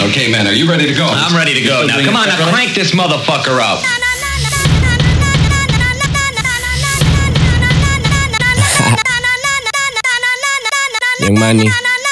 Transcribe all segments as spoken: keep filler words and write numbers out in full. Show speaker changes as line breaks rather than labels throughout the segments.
Okay, man, are you ready to go?
I'm ready to go now. Come on, now crank this motherfucker up.
Young Money.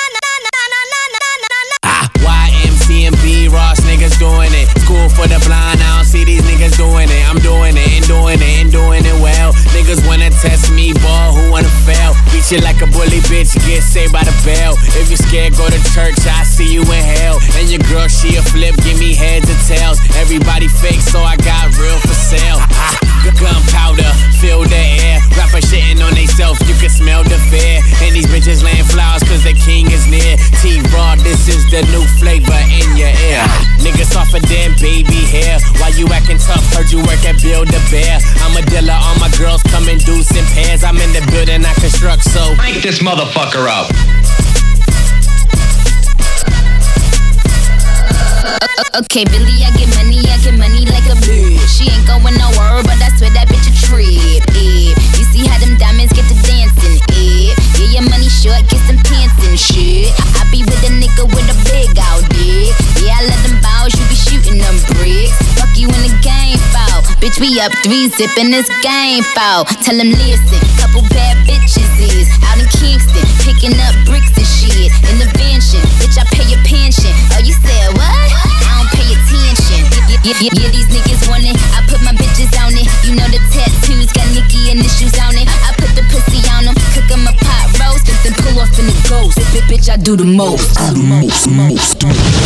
Ah, Y M C and B Ross niggas doing it. School for the blind, I don't see these niggas doing it. I'm doing it and doing it and doing it well. Niggas wanna test me, ball, who wanna fail? Beat you like a bully bitch, get saved by the bell. If you scared, go to church, I see you in hell. And your girl, she a flip, give me heads or tails. Everybody fake, so I got real for sale. Gunpowder, fill the air. Rapper shitting on they self, you can smell the fear. And these bitches laying flowers cause the king is near. T-Raw, this is the new flavor in your ear. Niggas off of damn baby hair. Why you acting tough? Heard you work at Build-A-Bear. I'm a dealer, all my girls come in deuce in pairs. I'm in the building, I construct, so
crank this motherfucker up.
Okay, Billy, I get money, I get money like a bitch. She ain't going nowhere, but I swear that bitch a trip. Eh. You see how them diamonds get to dancing? Eh. Yeah, your money short, get some pants and shit. I, I be with a nigga with a big out dick. Yeah, I love them balls, you be shooting them bricks. Fuck you in the game, foul. Bitch, we up three, zipping this game, foul. Tell them listen, couple bad bitches is out in Kingston, picking up bricks and shit. Intervention, bitch, I pay your pension. Oh, you said what? Pay attention. Yeah, yeah, yeah, these niggas want it. I put my bitches on it. You know the tattoos got Nicki initials on it. I put the pussy on them, cook them a pot roast, then pull off in the ghost. Bitch, bitch, I do the most. The most, most.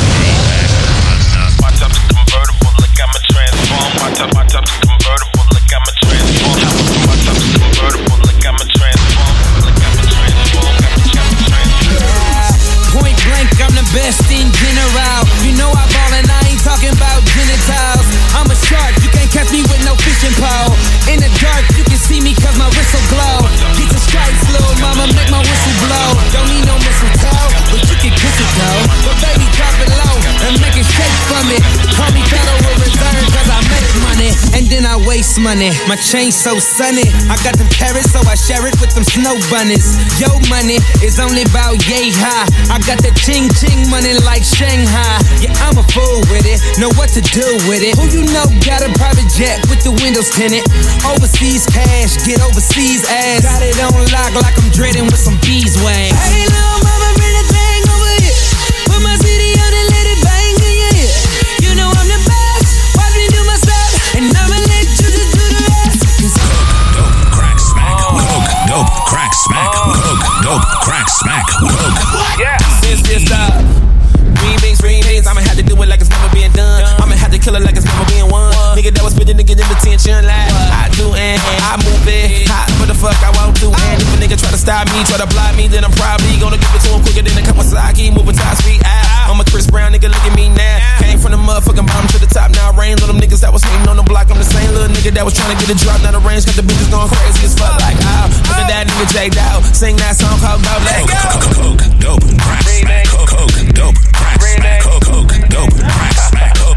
My top is convertible, like I'm a transform. My top, my top is convertible, like I'm a transform. My top is convertible, like I'm a transform. Like I'm a transform, I'm a transform.
Point blank, I'm the best in general. You know I ball and I ain't talking about genitals. I'm a shark, you can't catch me with no fishing pole. In the dark, you can see me cause my whistle glow. Get the stripes, little mama, make my whistle blow. Don't need no mistletoe, but you can kiss it though. But baby, drop it low and make it shake from it. Call me Federal Reserve cause I make money. And then I waste money, my chain so sunny. I got them carrots so I share it with them snow bunnies. Yo money is only about yay high. I got that ching ching money like Shanghai. Yeah, I'm a fool with it, know what to do with it. Who you know got a private jet with the windows tinted? Overseas cash, get overseas ass. Got it on lock like I'm dreading with some beeswax. Hey, little mama, bring that thing over here. Put my city on and let it bang in your ear. You know I'm the best, watch me do my stuff, and I'ma let you just do the rest.
Dope, crack, smack, coke, dope, crack, smack, coke, dope, crack, smack, coke.
Yeah, this is the remix, remix. I'ma have to do it like it's never been done. I'ma have to kill it like it's never been won. Nigga that was spitting to get in detention like I do and I move it. Hot, what the fuck I won't do. And if a nigga try to stop me, try to block me, then I'm probably gonna give it to him quicker than a Kawasaki. Moving top speed out. I'm a Chris Brown nigga, look at me now. Came from the motherfucking bottom to the top. Now I rain on them niggas that was hating on the block. I'm the same little nigga that was trying to get a drop. Now the range got the bitches going crazy as fuck. Like, oh, look at that nigga J Dow. Sing that song called Go Let Go.
Coke, dope, crack, smack, coke, dope, crack, smack, coke, dope, crack, smack, coke,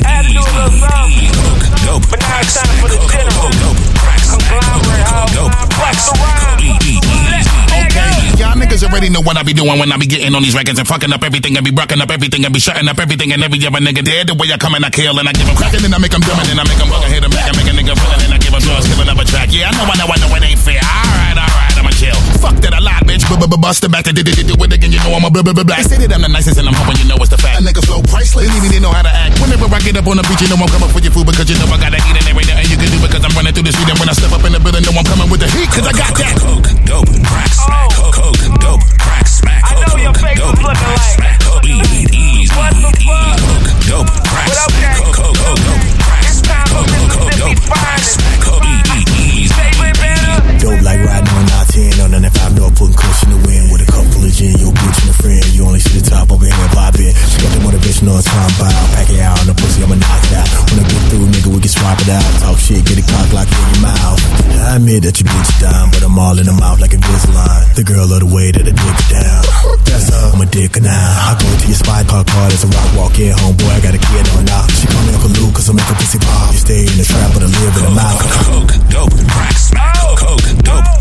dope,
but now it's time for the general.
Conglomerate,
dope, crack, smack,
y'all niggas already know what I be doing when I be getting on these records and fucking up everything and be rocking up everything and be shutting up everything and every other nigga dead. The way I come and I kill and I give them cracking and I make them dumb and then I make them bug and hit them back and make a nigga feeling and I give them drugs, giving up a track. Yeah, I know, I know, I know it ain't fair. Alright, alright, I'ma chill. Fuck that a lot, bitch. Bust it back to do it again. You know I'm a blah blah blah blah. They say that I'm the nicest and I'm hoping you know it's the fact. A nigga flow priceless. They even know how to act. Whenever I get up on the beach, you know I'm coming for your food because you know I gotta eat and there ain't nothing you can do because I'm running through the street and when I step up in the building, know I'm coming with the heat cause I got that. Coke, dope, crack, smack, coke, dope, crack, smack, coke,
I know your face was looking like.
What the fuck? Dope, crack, smack, coke, dope, crack, smack, coke, dope, crack, smack, coke,
dope like riding on I ten on the five door, putting cushion in the wind with a cup full of gin. Your bitch and a friend, you only see the top over here poppin'. She got the motivation on time bow, pack it out on the pussy, I'ma knock it out. When I get through, nigga, we can swap it out. Talk shit, get it cocked like in your mouth. I admit that your bitch down, but I'm all in the mouth like a Invisalign. The girl love the way that I dick it down. That's up, I'm a dicker now. I go to your spot, park hard as a rock, walk in, homeboy, I got a kid on now. She call me Uncle Luke, cause I make a pussy pop. You stay in the trap, but I live in the mouth.
Coke, dope, crack, smack, coke, dope.